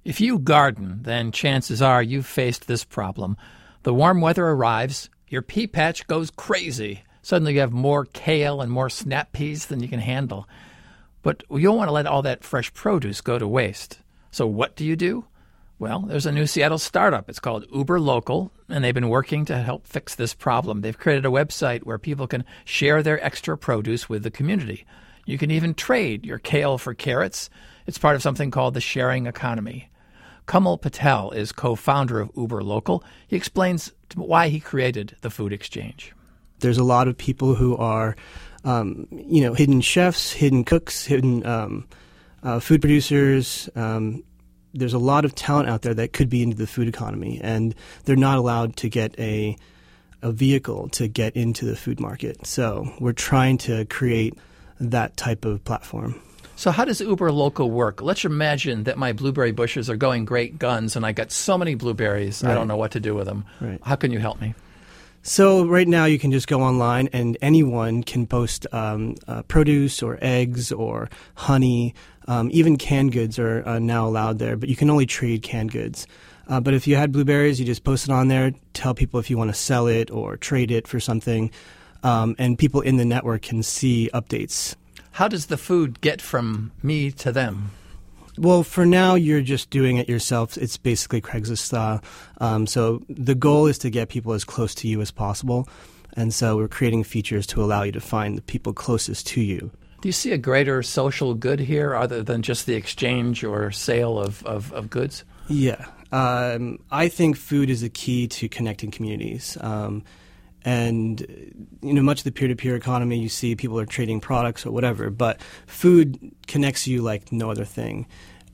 If you garden, then chances are you've faced this problem. The warm weather arrives, your pea patch goes crazy. Suddenly you have more kale and more snap peas than you can handle. But you don't want to let all that fresh produce go to waste. So what do? Well, there's a new Seattle startup. It's called Uber Local, and they've been working to help fix this problem. They've created a website where people can share their extra produce with the community. You can even trade your kale for carrots. It's part of something called the sharing economy. Kamal Patel is co-founder of Uber Local. He explains why he created the food exchange. There's a lot of people who are, hidden chefs, hidden cooks, hidden food producers. There's a lot of talent out there that could be into the food economy, and they're not allowed to get a vehicle to get into the food market. So we're trying to create that type of platform. So how does Uber Local work? Let's imagine that my blueberry bushes are going great guns and I got so many blueberries, right. I don't know what to do with them. Right. How can you help me? So right now you can just go online and anyone can post produce or eggs or honey. Even canned goods are now allowed there, but you can only trade canned goods. But if you had blueberries, you just post it on there, tell people if you want to sell it or trade it for something, and people in the network can see updates. How does the food get from me to them? Well, for now, you're just doing it yourself. It's basically Craigslist style. So the goal is to get people as close to you as possible. And so we're creating features to allow you to find the people closest to you. Do you see a greater social good here other than just the exchange or sale of goods? Yeah. I think food is a key to connecting communities. And, much of the peer-to-peer economy, you see people are trading products or whatever, but food connects you like no other thing.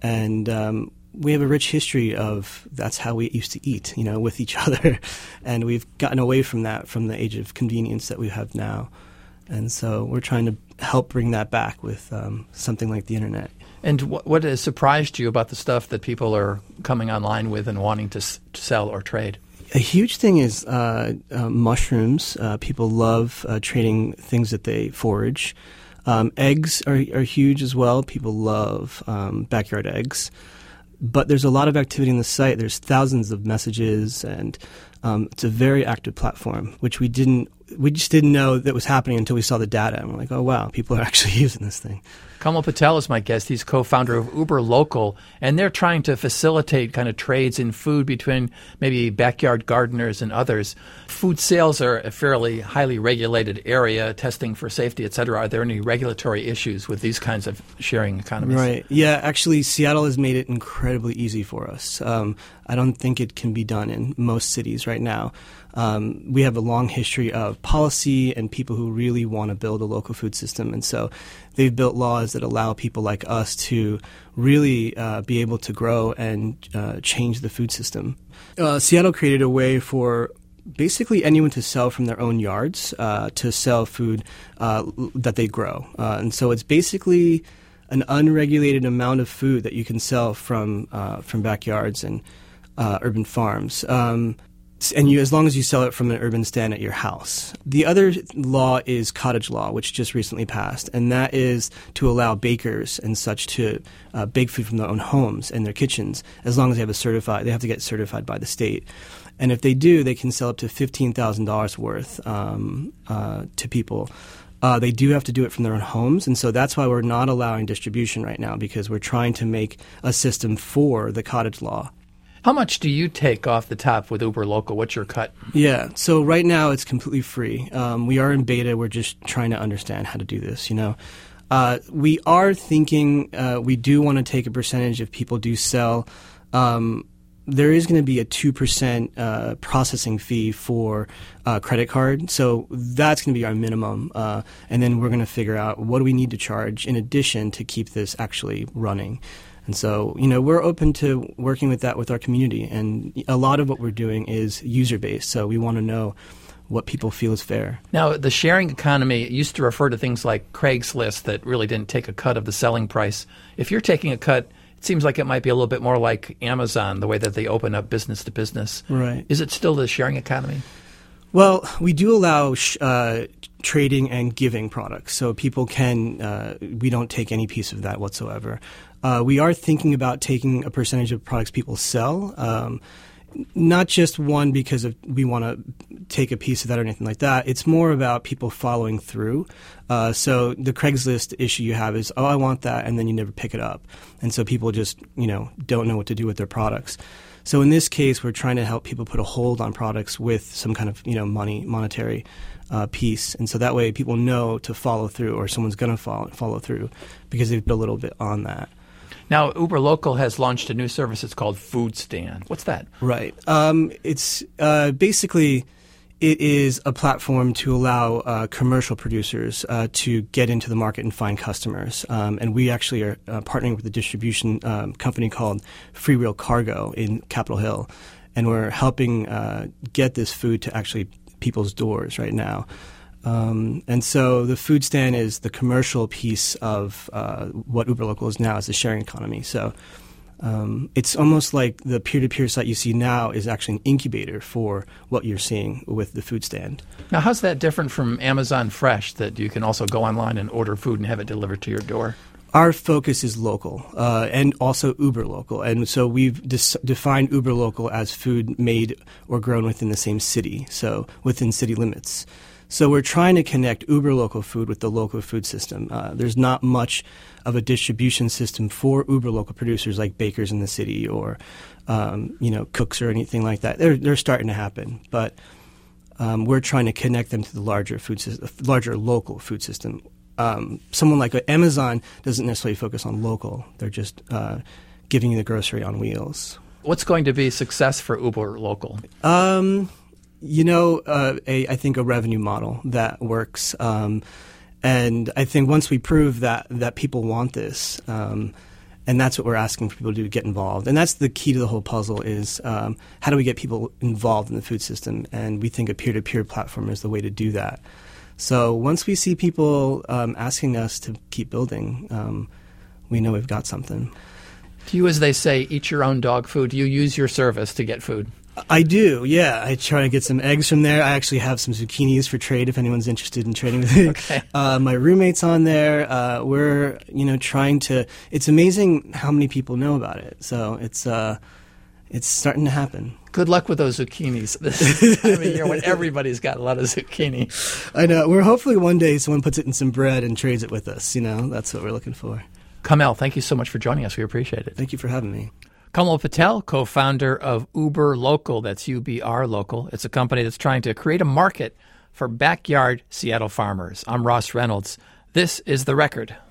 And we have a rich history of that's how we used to eat, with each other. And we've gotten away from that from the age of convenience that we have now. And so we're trying to help bring that back with something like the Internet. And what has surprised you about the stuff that people are coming online with and wanting to sell or trade? A huge thing is mushrooms. People love trading things that they forage. Eggs are huge as well. People love backyard eggs. But there's a lot of activity on the site. There's thousands of messages, and it's a very active platform, which we just didn't know that was happening until we saw the data. And we're like, oh, wow, people are actually using this thing. Kamal Patel is my guest. He's co-founder of Uber Local, and they're trying to facilitate kind of trades in food between maybe backyard gardeners and others. Food sales are a fairly highly regulated area, testing for safety, et cetera. Are there any regulatory issues with these kinds of sharing economies? Right. Yeah, actually, Seattle has made it incredibly easy for us. I don't think it can be done in most cities right now. We have a long history of policy and people who really want to build a local food system. And so they've built laws that allow people like us to really be able to grow and change the food system. Seattle created a way for basically anyone to sell from their own yards to sell food that they grow. And so it's basically an unregulated amount of food that you can sell from backyards and urban farms. And as long as you sell it from an urban stand at your house. The other law is cottage law, which just recently passed, and that is to allow bakers and such to bake food from their own homes and their kitchens, as long as they have to get certified by the state. And if they do, they can sell up to $15,000 worth to people. They do have to do it from their own homes, and so that's why we're not allowing distribution right now, because we're trying to make a system for the cottage law. How much do you take off the top with Uber Local? What's your cut? Yeah, so right now it's completely free. We are in beta. We're just trying to understand how to do this, We are thinking we do want to take a percentage if people do sell. There is going to be a 2% processing fee for credit card. So that's going to be our minimum. And then we're going to figure out what do we need to charge in addition to keep this actually running. And so, we're open to working with that with our community. And a lot of what we're doing is user-based. So we want to know what people feel is fair. Now, the sharing economy used to refer to things like Craigslist that really didn't take a cut of the selling price. If you're taking a cut, it seems like it might be a little bit more like Amazon, the way that they open up business to business. Right. Is it still the sharing economy? Well, we do allow trading and giving products, so people can. We don't take any piece of that whatsoever. We are thinking about taking a percentage of products people sell. Not just one because we want to take a piece of that or anything like that. It's more about people following through. So the Craigslist issue you have is, oh, I want that, and then you never pick it up. And so people just, don't know what to do with their products. So in this case, we're trying to help people put a hold on products with some kind of, monetary piece. And so that way people know to follow through, or someone's going to follow through because they've built a little bit on that. Now, Uber Local has launched a new service. It's called Food Stand. What's that? Right. It's basically it is a platform to allow commercial producers to get into the market and find customers. And we actually are partnering with a distribution company called Freewheel Cargo in Capitol Hill. And we're helping get this food to actually people's doors right now. And so the Food Stand is the commercial piece of what Uber Local is now as a sharing economy. So it's almost like the peer-to-peer site you see now is actually an incubator for what you're seeing with the Food Stand. Now, how's that different from Amazon Fresh, that you can also go online and order food and have it delivered to your door? Our focus is local and also Uber Local. And so we've defined Uber Local as food made or grown within the same city, so within city limits. So we're trying to connect Uber Local food with the local food system. There's not much of a distribution system for Uber Local producers like bakers in the city or, cooks or anything like that. They're starting to happen, but we're trying to connect them to the larger larger local food system. Someone like Amazon doesn't necessarily focus on local. They're just giving you the grocery on wheels. What's going to be success for Uber Local? I think a revenue model that works. And I think once we prove that people want this, and that's what we're asking for people to do, to get involved. And that's the key to the whole puzzle is how do we get people involved in the food system? And we think a peer-to-peer platform is the way to do that. So once we see people asking us to keep building, we know we've got something. Do you, as they say, eat your own dog food? Do you use your service to get food? I do, yeah. I try to get some eggs from there. I actually have some zucchinis for trade if anyone's interested in trading with me. Okay. My roommate's on there. We're, trying to. It's amazing how many people know about it. So it's starting to happen. Good luck with those zucchinis. This is the time of year when everybody's got a lot of zucchini. I know. We're hopefully one day someone puts it in some bread and trades it with us. That's what we're looking for. Kamel, thank you so much for joining us. We appreciate it. Thank you for having me. Kamal Patel, co-founder of Uber Local. That's UBR Local. It's a company that's trying to create a market for backyard Seattle farmers. I'm Ross Reynolds. This is The Record.